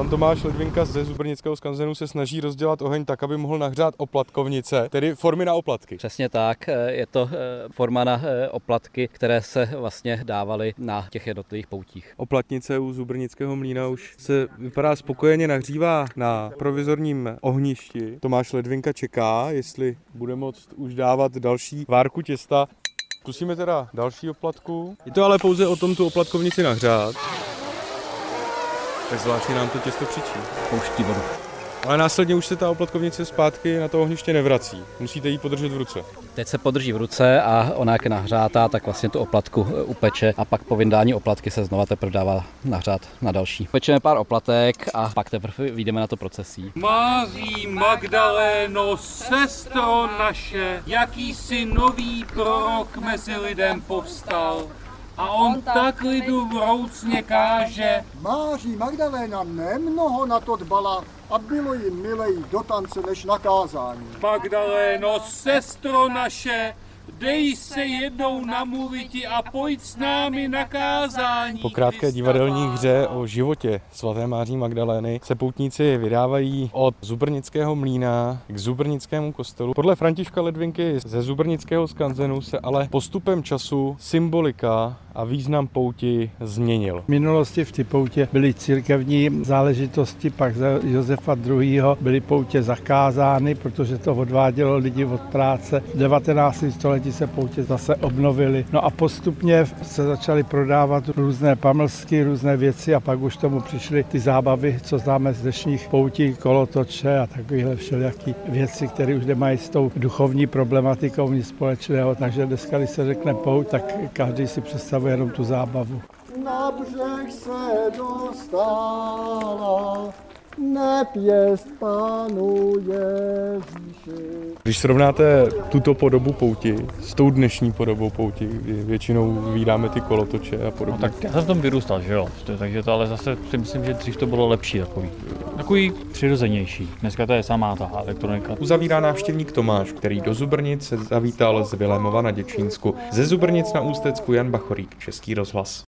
Pan Tomáš Ledvinka ze Zubrnického skanzenu se snaží rozdělat oheň tak, aby mohl nahřát oplatkovnice, tedy formy na oplatky. Přesně tak, je to forma na oplatky, které se vlastně dávaly na těch jednotlivých poutích. Oplatnice u Zubrnického mlýna už se vypadá spokojeně nahřívá na provizorním ohništi. Tomáš Ledvinka čeká, jestli bude moct už dávat další várku těsta. Zkusíme teda další oplatku. Je to ale pouze o tom tu oplatkovnici nahřát. Tak zvláštně nám to těsto křičí. Pouští vodu. Ale následně už se ta oplatkovnice zpátky na to ohniště nevrací. Musíte ji podržet v ruce. Teď se podrží v ruce a ona jak je nahřátá, tak vlastně tu oplatku upeče a pak po vyndání oplatky se znova teprve dává nahřát na další. Pečeme pár oplatek a pak teprve vyjdeme na to procesí. Máří Magdaléno, sestro naše, jakýsi nový prorok mezi lidem povstal. A on tak lidu vroucně káže: Máří Magdaléna nemnoho na to dbala a bylo jim milej do tance než na kázání. Magdaléno, sestro naše, dej se jednou namluviti a pojď s námi na kázání. Po krátké divadelní hře o životě svaté Máří Magdalény se poutníci vydávají od Zubrnického mlýna k Zubrnickému kostelu. Podle Františka Ledvinky ze Zubrnického skanzenu se ale postupem času symbolika a význam pouti změnil. V minulosti v té poutě byly církevní záležitosti, pak za Josefa II. Byly poutě zakázány, protože to odvádělo lidi od práce. V 19. století se poutě zase obnovily. No a postupně se začaly prodávat různé pamlsky, různé věci a pak už tomu přišly ty zábavy, co známe z dnešních poutí, kolotoče a takovéhle všelijaký věci, které už nemají s tou duchovní problematikou nic společného. Takže dneska, když se řekne pouť, tak každý si představuje jenom tu zábavu. Na břeh se dostala, nepěst Pánu Ježíši. Když srovnáte tuto podobu pouti s tou dnešní podobou pouti, kdy většinou vídáme ty kolotoče a podobně. No, tak já jsem v tom vyrůstal, že jo, takže to ale zase si myslím, že dřív to bylo lepší, takový přirozenější. Dneska to je samá ta elektronika. Uzavírá návštěvník Tomáš, který do Zubrnic se zavítal z Vilémova na Děčínsku. Ze Zubrnic na Ústecku Jan Bachorík, Český rozhlas.